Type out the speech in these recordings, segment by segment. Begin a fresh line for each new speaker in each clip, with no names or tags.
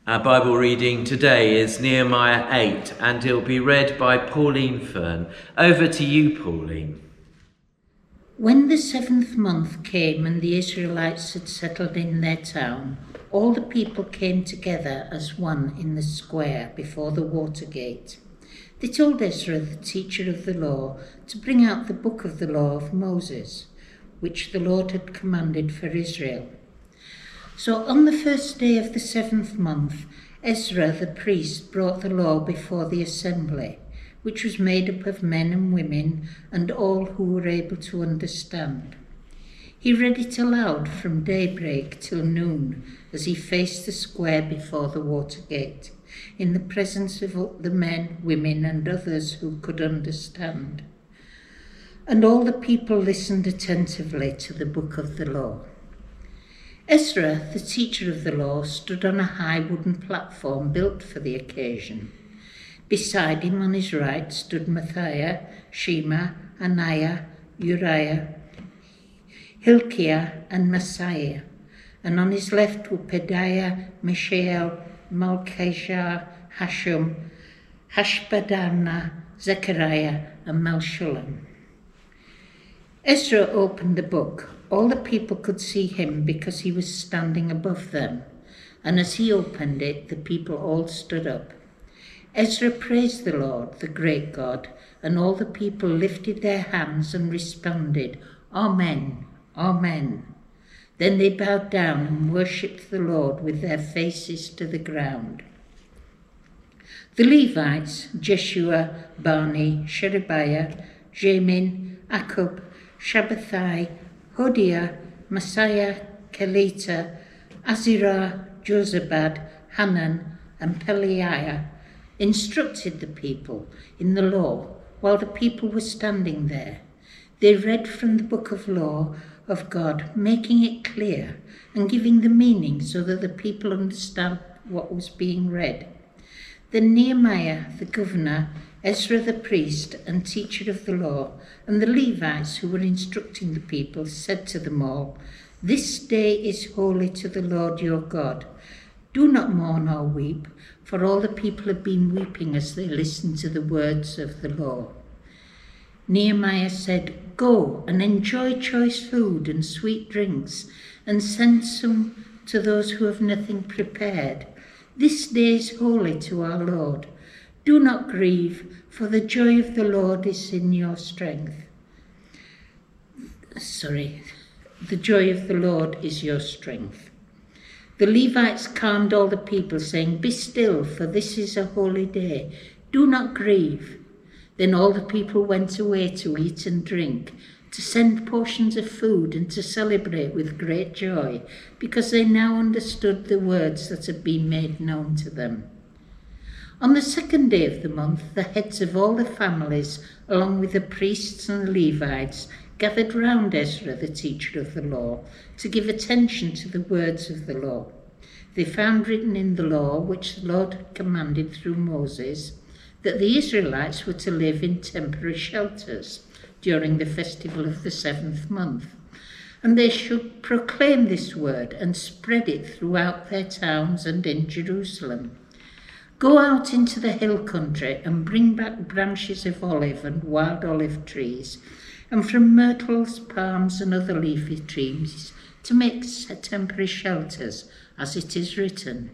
Our Bible reading today is Nehemiah 8, and it'll be read by Pauline Fern. Over to you, Pauline.
When the 7th month came and the Israelites had settled in their town, all the people came together as one in the square before the water gate. They told Ezra, the teacher of the law, to bring out the book of the law of Moses, which the Lord had commanded for Israel. So on the first day of the 7th month, Ezra the priest brought the law before the assembly, which was made up of men and women and all who were able to understand. He read it aloud from daybreak till noon as he faced the square before the water gate, in the presence of the men, women and others who could understand. And all the people listened attentively to the book of the law. Ezra, the teacher of the law, stood on a high wooden platform built for the occasion. Beside him on his right stood Matthiah, Shema, Ananiah, Uriah, Hilkiah and Messiah, and on his left were Pedaiah, Mishael, Malchijah, Hashum, Hashbaddanah, Zechariah and Meshullam. Ezra opened the book. All the people could see him because he was standing above them, and as he opened it, the people all stood up. Ezra praised the Lord, the great God, and all the people lifted their hands and responded, Amen, Amen. Then they bowed down and worshipped the Lord with their faces to the ground. The Levites, Jeshua, Bani, Sherebiah, Jamin, Akkub, Shabbathai, Hodiah, Messiah, Kelita, Azirah, Jozabad, Hanan, and Peliah instructed the people in the law while the people were standing there. They read from the book of law of God, making it clear and giving the meaning so that the people understand what was being read. Then Nehemiah, the governor, Ezra the priest and teacher of the law, and the Levites who were instructing the people said to them all, This day is holy to the Lord your God. Do not mourn or weep, for all the people have been weeping as they listened to the words of the law. Nehemiah said, Go and enjoy choice food and sweet drinks, and send some to those who have nothing prepared. This day is holy to our Lord. Do not grieve, for the joy of the Lord is in your strength. The joy of the Lord is your strength. The Levites calmed all the people, saying, Be still, for this is a holy day. Do not grieve. Then all the people went away to eat and drink, to send portions of food and to celebrate with great joy, because they now understood the words that had been made known to them. On the 2nd day of the month, the heads of all the families, along with the priests and the Levites, gathered round Ezra, the teacher of the law, to give attention to the words of the law. They found written in the law, which the Lord had commanded through Moses, that the Israelites were to live in temporary shelters during the festival of the 7th month, and they should proclaim this word and spread it throughout their towns and in Jerusalem. Go out into the hill country and bring back branches of olive and wild olive trees, and from myrtles, palms and other leafy trees to make temporary shelters, as it is written.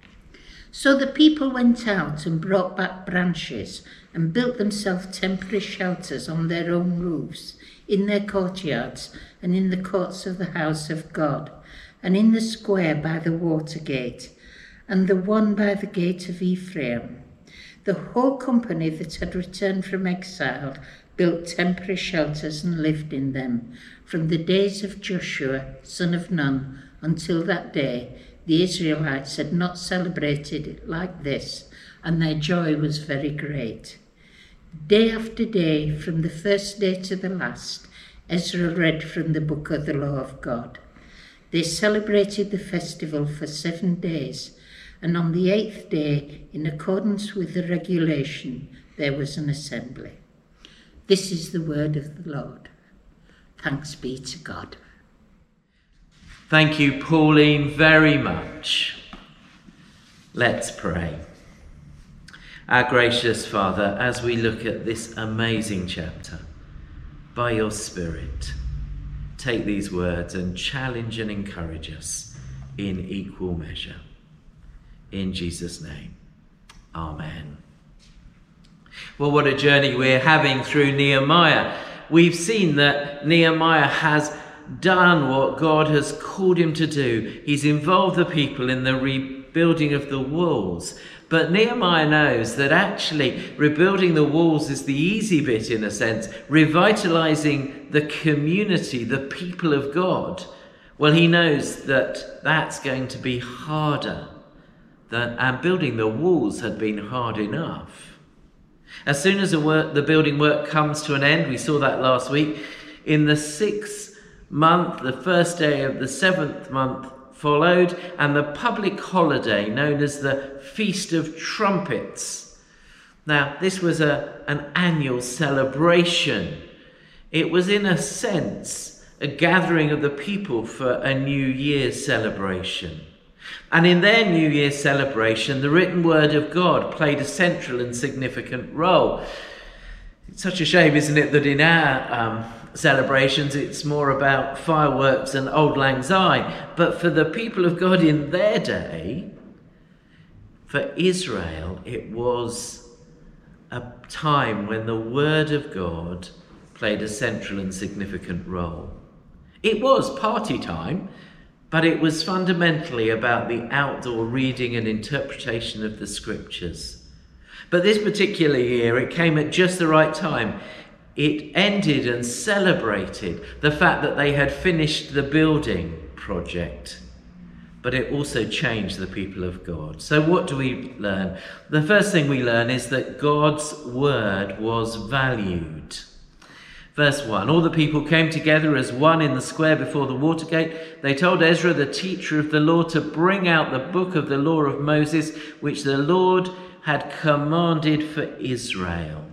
So the people went out and brought back branches and built themselves temporary shelters on their own roofs, in their courtyards and in the courts of the house of God, and in the square by the water gate, and the one by the gate of Ephraim. The whole company that had returned from exile built temporary shelters and lived in them, from the days of Joshua, son of Nun, until that day. The Israelites had not celebrated it like this, and their joy was very great. Day after day, from the first day to the last, Ezra read from the book of the law of God. They celebrated the festival for 7 days, and on the 8th day, in accordance with the regulation, there was an assembly. This is the word of the Lord. Thanks be to God.
Thank you, Pauline, very much. Let's pray. Our gracious Father, as we look at this amazing chapter, by your Spirit, take these words and challenge and encourage us in equal measure. In Jesus' name, amen. Well, what a journey we're having through Nehemiah. We've seen that Nehemiah has done what God has called him to do. He's involved the people in the rebuilding of the walls. But Nehemiah knows that actually rebuilding the walls is the easy bit, in a sense, revitalizing the community, the people of God. Well, he knows that that's going to be harder, and building the walls had been hard enough. As soon as the building work comes to an end, we saw that last week, in the 6th month, the first day of the 7th month followed, and the public holiday known as the Feast of Trumpets. Now, this was an annual celebration. It was, in a sense, a gathering of the people for a New Year's celebration. And in their New Year's celebration, the written word of God played a central and significant role. It's such a shame, isn't it, that in our celebrations it's more about fireworks and Auld Lang Syne. But for the people of God in their day, for Israel, it was a time when the word of God played a central and significant role. It was party time, but it was fundamentally about the outdoor reading and interpretation of the scriptures. But this particular year, it came at just the right time. It ended and celebrated the fact that they had finished the building project, but it also changed the people of God. So what do we learn? The first thing we learn is that God's word was valued. Verse 1, all the people came together as one in the square before the Watergate. They told Ezra, the teacher of the law, to bring out the book of the law of Moses, which the Lord had commanded for Israel.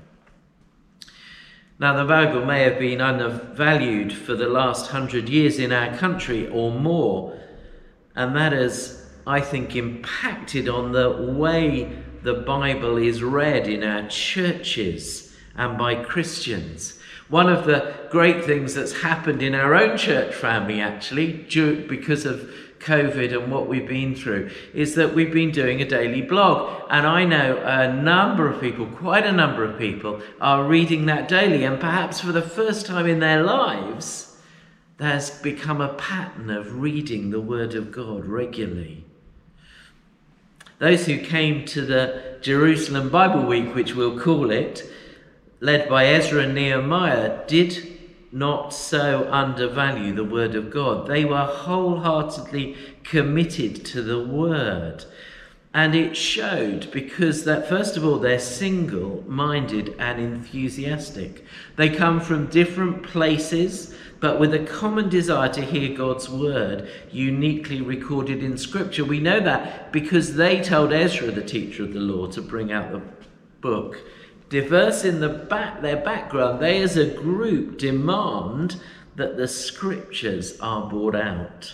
Now, the Bible may have been undervalued for the last 100 years in our country or more, and that has, I think, impacted on the way the Bible is read in our churches and by Christians. One of the great things that's happened in our own church family, actually, because of COVID and what we've been through, is that we've been doing a daily blog. And I know a number of people, quite a number of people, are reading that daily. And perhaps for the first time in their lives, there's become a pattern of reading the Word of God regularly. Those who came to the Jerusalem Bible Week, which we'll call it, led by Ezra and Nehemiah, did not so undervalue the word of God. They were wholeheartedly committed to the word. And it showed because that, first of all, they're single-minded and enthusiastic. They come from different places, but with a common desire to hear God's word uniquely recorded in Scripture. We know that because they told Ezra, the teacher of the law, to bring out the book. Diverse in their background, they as a group demand that the scriptures are brought out.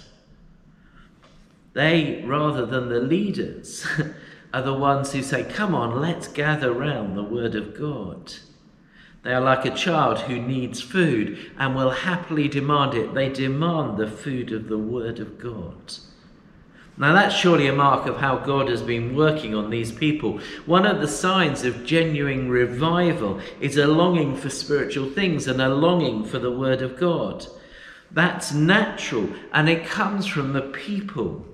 They, rather than the leaders, are the ones who say, come on, let's gather round the word of God. They are like a child who needs food and will happily demand it. They demand the food of the word of God. Now that's surely a mark of how God has been working on these people. One of the signs of genuine revival is a longing for spiritual things and a longing for the word of God. That's natural, and it comes from the people.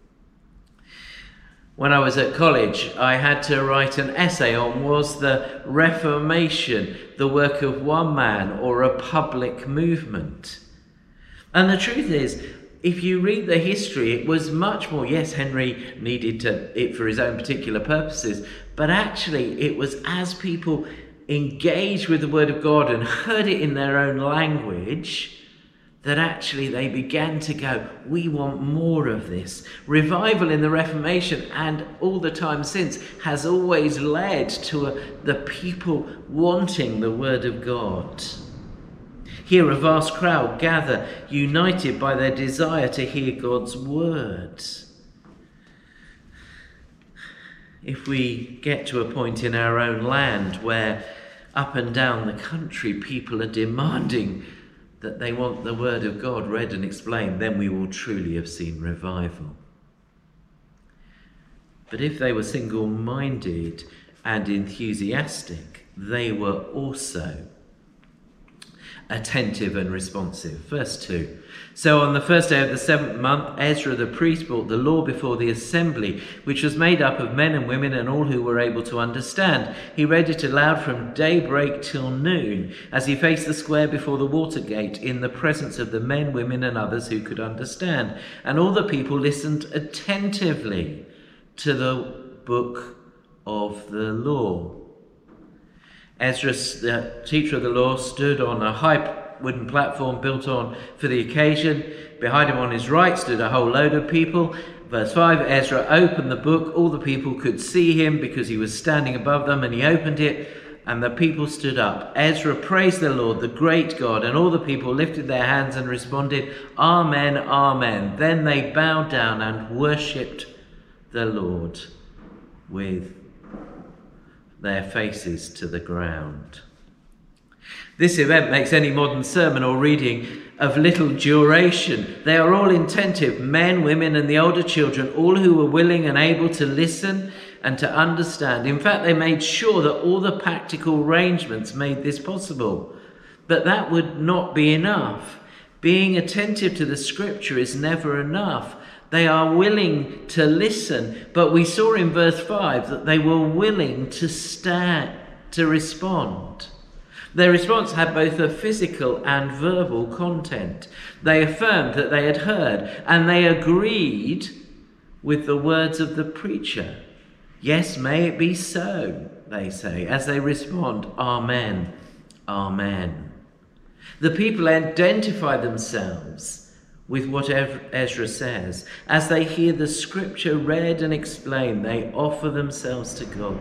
When I was at college, I had to write an essay on, was the Reformation the work of one man or a public movement? And the truth is, if you read the history, it was much more, yes, Henry needed it for his own particular purposes, but actually it was as people engaged with the word of God and heard it in their own language that actually they began to go, we want more of this. Revival in the Reformation and all the time since has always led to the people wanting the word of God. Here a vast crowd gather, united by their desire to hear God's word. if we get to a point in our own land where up and down the country people are demanding that they want the word of God read and explained, then we will truly have seen revival. But if they were single-minded and enthusiastic, they were also attentive and responsive. Verse 2. So on the first day of the 7th month, Ezra the priest brought the law before the assembly, which was made up of men and women and all who were able to understand. He read it aloud from daybreak till noon, as he faced the square before the water gate, in the presence of the men, women and others who could understand. And all the people listened attentively to the book of the law. Ezra, the teacher of the law, stood on a high wooden platform built on for the occasion. Behind him on his right stood a whole load of people. Verse 5, Ezra opened the book. All the people could see him because he was standing above them, and he opened it, and the people stood up. Ezra praised the Lord, the great God, and all the people lifted their hands and responded, Amen, Amen. Then they bowed down and worshipped the Lord with their faces to the ground. This event makes any modern sermon or reading of little duration. They are all attentive, men, women and the older children, all who were willing and able to listen and to understand. In fact, they made sure that all the practical arrangements made this possible. But that would not be enough. Being attentive to the scripture is never enough. They are willing to listen, but we saw in verse 5 that they were willing to stand, to respond. Their response had both a physical and verbal content. They affirmed that they had heard, and they agreed with the words of the preacher. Yes, may it be so, they say, as they respond, Amen, Amen. The people identify themselves with what Ezra says. As they hear the scripture read and explained, they offer themselves to God.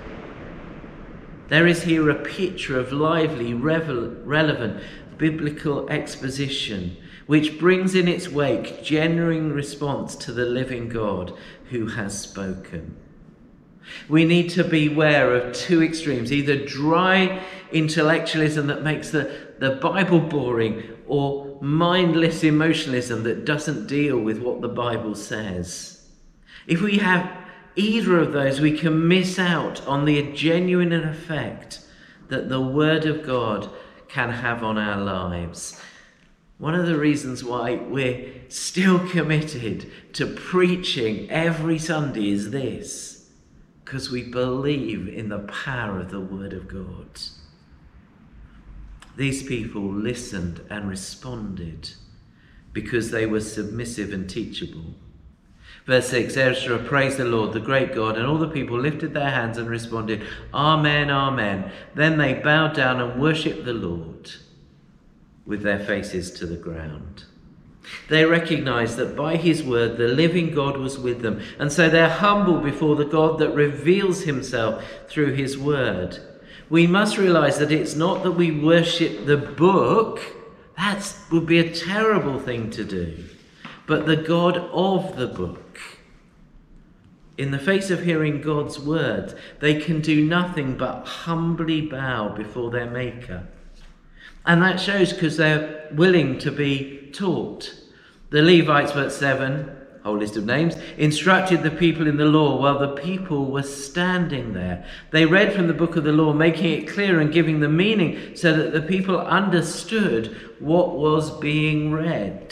There is here a picture of lively, relevant biblical exposition, which brings in its wake genuine response to the living God who has spoken. We need to beware of two extremes, either dry intellectualism that makes the Bible boring, or mindless emotionalism that doesn't deal with what the Bible says. If we have either of those, we can miss out on the genuine effect that the Word of God can have on our lives. One of the reasons why we're still committed to preaching every Sunday is this, because we believe in the power of the Word of God. These people listened and responded because they were submissive and teachable. Verse 6, Ezra praised the Lord, the great God, and all the people lifted their hands and responded, Amen, Amen. Then they bowed down and worshipped the Lord with their faces to the ground. They recognized that by his word, the living God was with them, and so they're humble before the God that reveals himself through his word. We must realize that it's not that we worship the book. That would be a terrible thing to do. But the God of the book. In the face of hearing God's word, they can do nothing but humbly bow before their Maker. And that shows because they're willing to be taught. The Levites, verse 7, whole list of names, instructed the people in the law while the people were standing there. They read from the book of the law, making it clear and giving the meaning so that the people understood what was being read.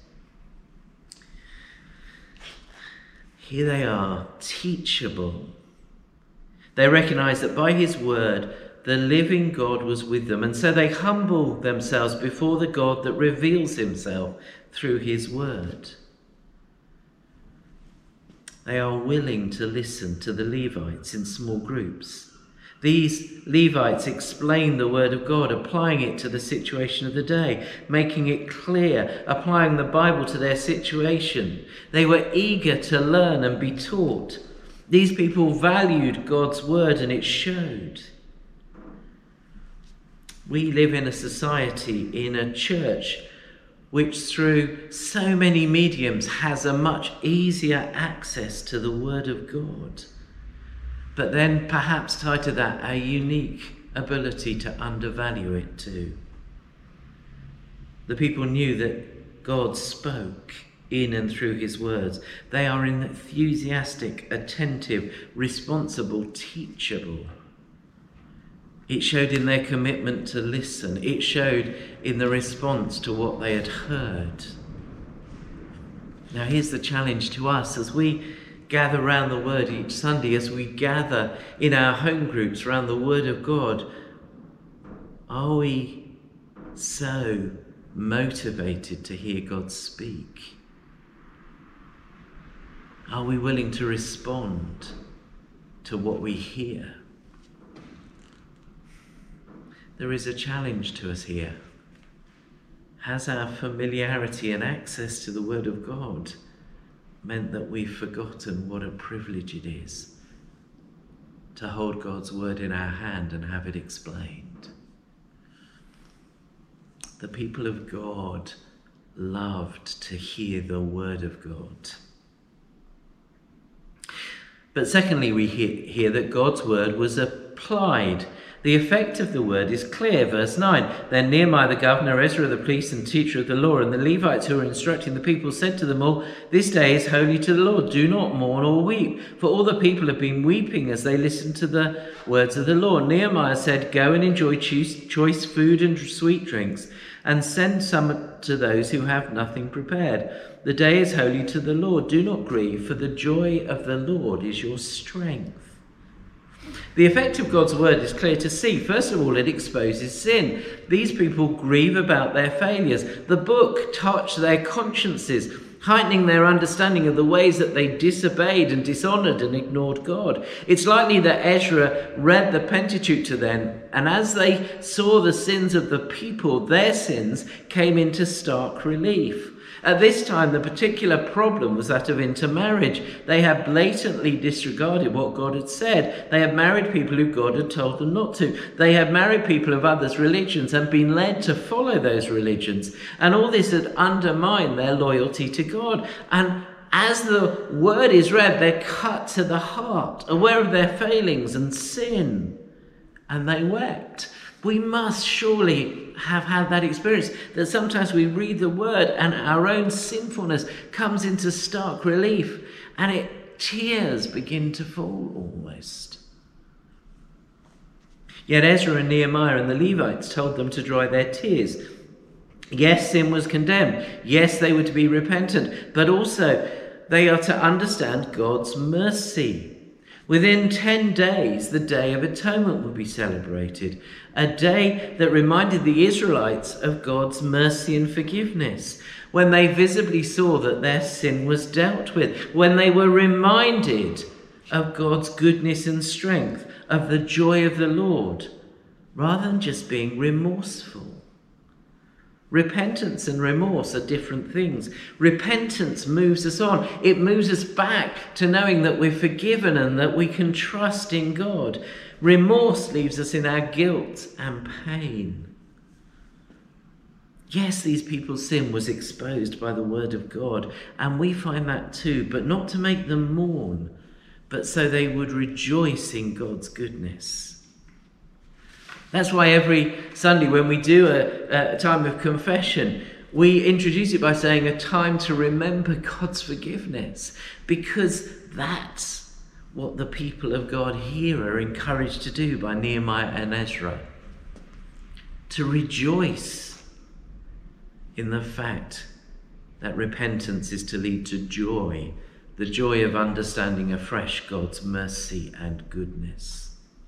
Here they are, teachable. They recognize that by his word, the living God was with them, and so they humble themselves before the God that reveals himself through his word. They are willing to listen to the Levites in small groups. These Levites explain the word of God, applying it to the situation of the day, making it clear, applying the Bible to their situation. They were eager to learn and be taught. These people valued God's word, and it showed. We live in a society, in a church, which through so many mediums has a much easier access to the word of God. but then perhaps tied to that, a unique ability to undervalue it too. The people knew that God spoke in and through his words. They are enthusiastic, attentive, responsible, teachable. It showed in their commitment to listen. It showed in the response to what they had heard. Now here's the challenge to us as we gather around the word each Sunday, as we gather in our home groups around the word of God. Are we so motivated to hear God speak? Are we willing to respond to what we hear? There is a challenge to us here. Has our familiarity and access to the Word of God meant that we've forgotten what a privilege it is to hold God's Word in our hand and have it explained? The people of God loved to hear the Word of God. But secondly, we hear that God's Word was applied. The effect of the word is clear. Verse 9, then Nehemiah the governor, Ezra the priest and teacher of the law, and the Levites who were instructing the people said to them all, this day is holy to the Lord. Do not mourn or weep. For all the people have been weeping as they listened to the words of the law. Nehemiah said, go and enjoy choice food and sweet drinks, and send some to those who have nothing prepared. The day is holy to the Lord. Do not grieve, for the joy of the Lord is your strength. The effect of God's word is clear to see. First of all, it exposes sin. These people grieve about their failures. The book touched their consciences, heightening their understanding of the ways that they disobeyed and dishonoured and ignored God. It's likely that Ezra read the Pentateuch to them, and as they saw the sins of the people, their sins came into stark relief. At this time, the particular problem was that of intermarriage. They had blatantly disregarded what God had said. They had married people who God had told them not to. They had married people of others' religions and been led to follow those religions. And all this had undermined their loyalty to God. And as the word is read, they're cut to the heart, aware of their failings and sin. And they wept. We must surely have had that experience, that sometimes we read the word and our own sinfulness comes into stark relief, and tears begin to fall almost. Yet Ezra and Nehemiah and the Levites told them to dry their tears. Yes, sin was condemned. Yes, they were to be repentant, but also they are to understand God's mercy. Within 10 days, the Day of Atonement would be celebrated, a day that reminded the Israelites of God's mercy and forgiveness, when they visibly saw that their sin was dealt with, when they were reminded of God's goodness and strength, of the joy of the Lord, rather than just being remorseful. Repentance and remorse are different things. Repentance moves us on. It moves us back to knowing that we're forgiven and that we can trust in God. Remorse leaves us in our guilt and pain. Yes, these people's sin was exposed by the word of God, and we find that too, but not to make them mourn, but so they would rejoice in God's goodness. That's why every Sunday when we do a time of confession, we introduce it by saying a time to remember God's forgiveness, because that's what the people of God here are encouraged to do by Nehemiah and Ezra. To rejoice in the fact that repentance is to lead to joy, the joy of understanding afresh God's mercy and goodness.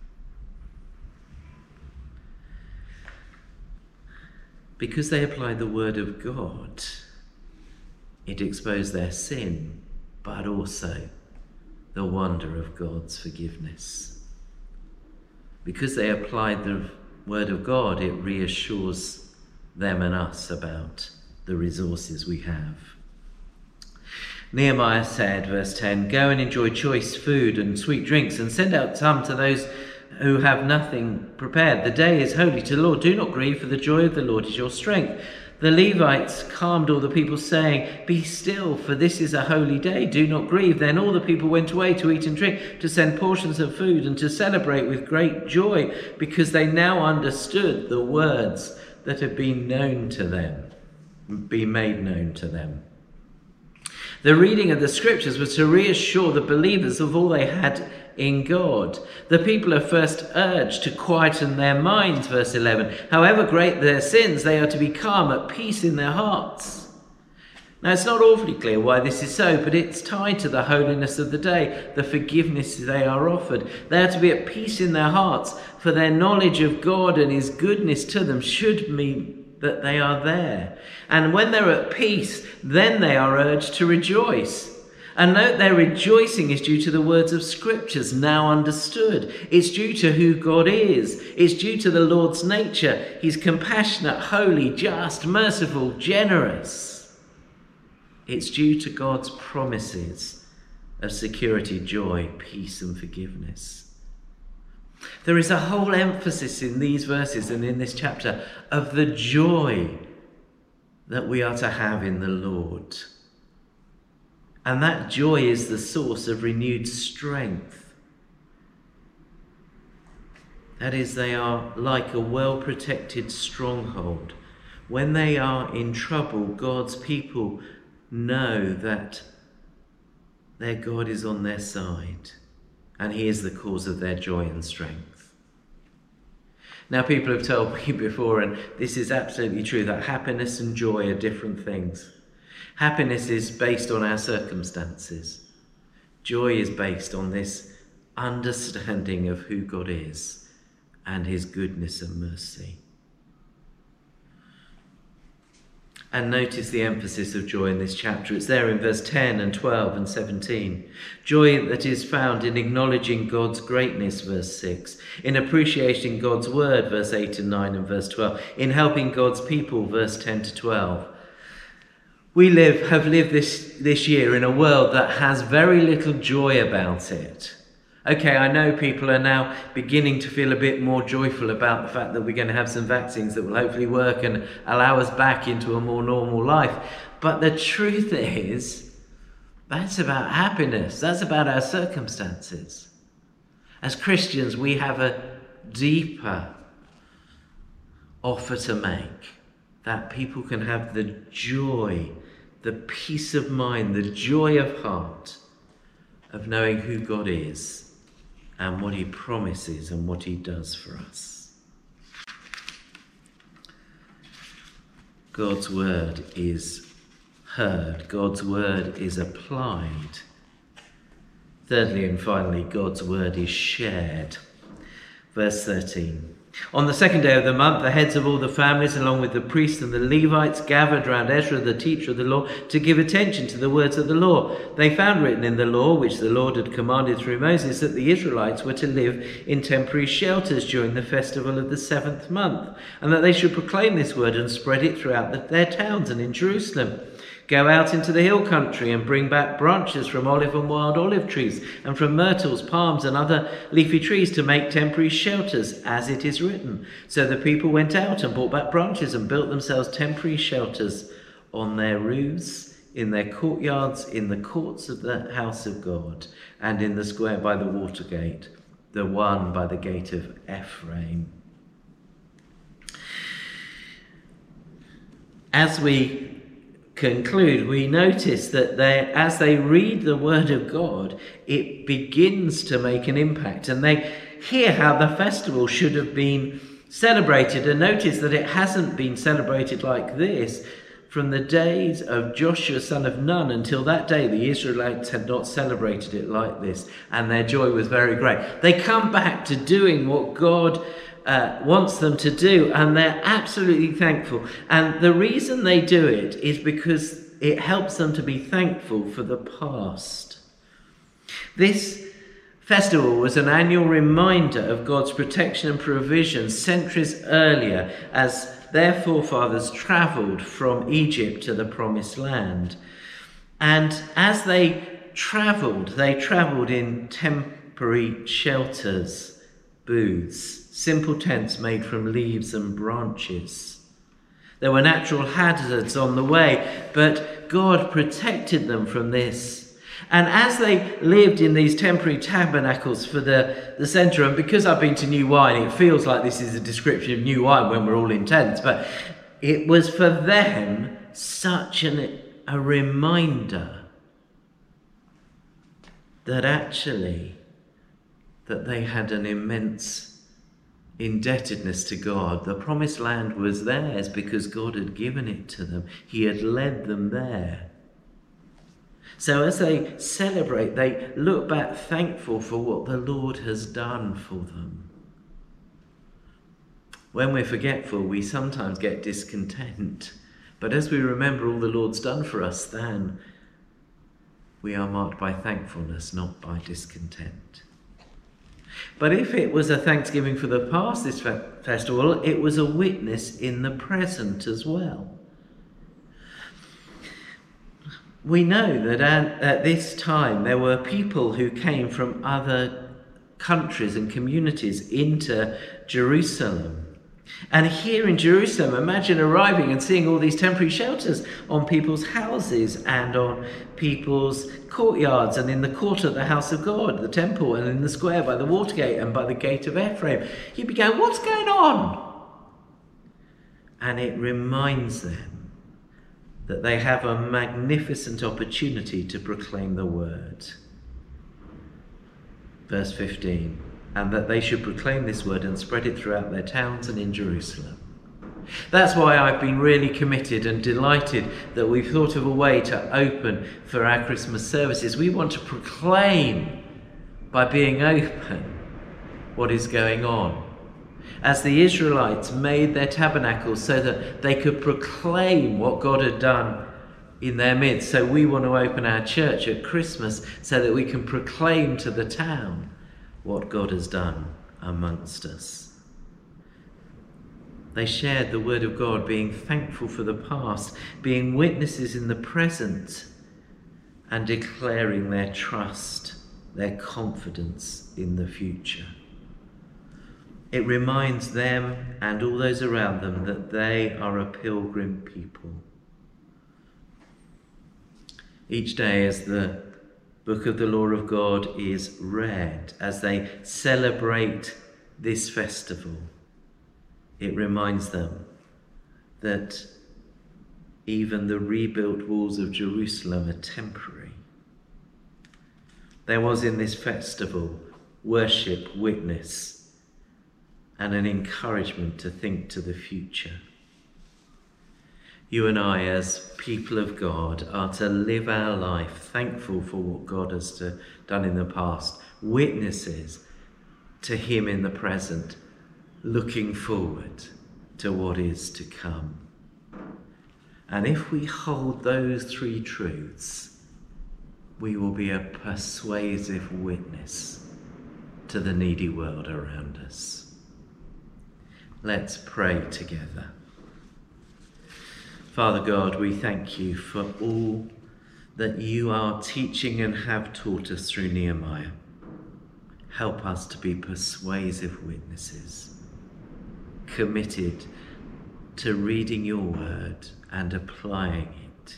Because they applied the word of God, it exposed their sin, but also the wonder of God's forgiveness. Because they applied the word of God, it reassures them and us about the resources we have. Nehemiah said, verse 10, go and enjoy choice food and sweet drinks, and send out some to those who have nothing prepared. The day is holy to the Lord. Do not grieve, for the joy of the Lord is your strength. The Levites calmed all the people, saying, "Be still, for this is a holy day. Do not grieve." Then all the people went away to eat and drink, to send portions of food, and to celebrate with great joy, because they now understood the words that had been made known to them. The reading of the scriptures was to reassure the believers of all they had in God. The people are first urged to quieten their minds, verse 11. However great their sins, they are to be calm, at peace in their hearts. Now, it's not awfully clear why this is so, but it's tied to the holiness of the day, the forgiveness they are offered. They are to be at peace in their hearts, for their knowledge of God and his goodness to them should mean that they are there. And when they're at peace, then they are urged to rejoice. And note their rejoicing is due to the words of scriptures now understood. It's due to who God is. It's due to the Lord's nature. He's compassionate, holy, just, merciful, generous. It's due to God's promises of security, joy, peace, and forgiveness. There is a whole emphasis in these verses and in this chapter of the joy that we are to have in the Lord. And that joy is the source of renewed strength. That is, they are like a well-protected stronghold. When they are in trouble, God's people know that their God is on their side, and he is the cause of their joy and strength. Now, people have told me before, and this is absolutely true, that happiness and joy are different things. Happiness is based on our circumstances. Joy is based on this understanding of who God is and his goodness and mercy. And notice the emphasis of joy in this chapter. It's there in verse 10 and 12 and 17. Joy that is found in acknowledging God's greatness, verse 6. In appreciating God's word, verse 8 and 9 and verse 12. In helping God's people, verse 10 to 12. We have lived this year in a world that has very little joy about it. Okay, I know people are now beginning to feel a bit more joyful about the fact that we're going to have some vaccines that will hopefully work and allow us back into a more normal life. But the truth is, that's about happiness. That's about our circumstances. As Christians, we have a deeper offer to make, that people can have the joy, the peace of mind, the joy of heart of knowing who God is and what he promises and what he does for us. God's word is heard. God's word is applied. Thirdly and finally, God's word is shared. Verse 13. On the second day of the month, the heads of all the families, along with the priests and the Levites, gathered round Ezra, the teacher of the law, to give attention to the words of the law. They found written in the law, which the Lord had commanded through Moses, that the Israelites were to live in temporary shelters during the festival of the 7th month, and that they should proclaim this word and spread it throughout their towns and in Jerusalem. Go out into the hill country and bring back branches from olive and wild olive trees and from myrtles, palms and other leafy trees to make temporary shelters, as it is written. So the people went out and brought back branches and built themselves temporary shelters on their roofs, in their courtyards, in the courts of the house of God, and in the square by the water gate, the one by the gate of Ephraim. As we conclude, we notice that as they read the word of God, it begins to make an impact, and they hear how the festival should have been celebrated. And notice that it hasn't been celebrated like this from the days of Joshua son of Nun. Until that day, the Israelites had not celebrated it like this, and their joy was very great. They come back to doing what God wants them to do, and they're absolutely thankful. And the reason they do it is because it helps them to be thankful for the past. This festival was an annual reminder of God's protection and provision centuries earlier, as their forefathers travelled from Egypt to the Promised Land. And as they travelled in temporary shelters, booths, simple tents made from leaves and branches. There were natural hazards on the way, but God protected them from this. And as they lived in these temporary tabernacles for the centre, and because I've been to New Wine, it feels like this is a description of New Wine when we're all in tents, but it was for them such a reminder that actually that they had an immense indebtedness to God. The promised land was theirs because God had given it to them. He had led them there. So as they celebrate, they look back thankful for what the Lord has done for them. When we're forgetful, we sometimes get discontent. But as we remember all the Lord's done for us, then we are marked by thankfulness, not by discontent. But if it was a thanksgiving for the past, this festival, it was a witness in the present as well. We know that at this time there were people who came from other countries and communities into Jerusalem. And here in Jerusalem, imagine arriving and seeing all these temporary shelters on people's houses and on people's courtyards and in the court of the house of God, the temple, and in the square by the Watergate and by the gate of Ephraim. You'd be going, what's going on? And it reminds them that they have a magnificent opportunity to proclaim the word. Verse 15. And that they should proclaim this word and spread it throughout their towns and in Jerusalem. That's why I've been really committed and delighted that we've thought of a way to open for our Christmas services. We want to proclaim by being open what is going on. As the Israelites made their tabernacles so that they could proclaim what God had done in their midst, so we want to open our church at Christmas so that we can proclaim to the town what God has done amongst us. They shared the word of God, being thankful for the past, being witnesses in the present, and declaring their trust, their confidence in the future. It reminds them and all those around them that they are a pilgrim people. Each day as the book of the law of God is read, as they celebrate this festival, it reminds them that even the rebuilt walls of Jerusalem are temporary. There was in this festival worship, witness, and an encouragement to think to the future. You and I, as people of God, are to live our life thankful for what God has done in the past, witnesses to him in the present, looking forward to what is to come. And if we hold those three truths, we will be a persuasive witness to the needy world around us. Let's pray together. Father God, we thank you for all that you are teaching and have taught us through Nehemiah. Help us to be persuasive witnesses, committed to reading your word and applying it,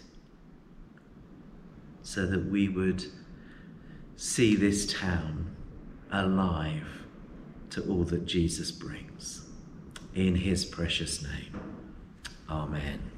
so that we would see this town alive to all that Jesus brings. In his precious name, amen.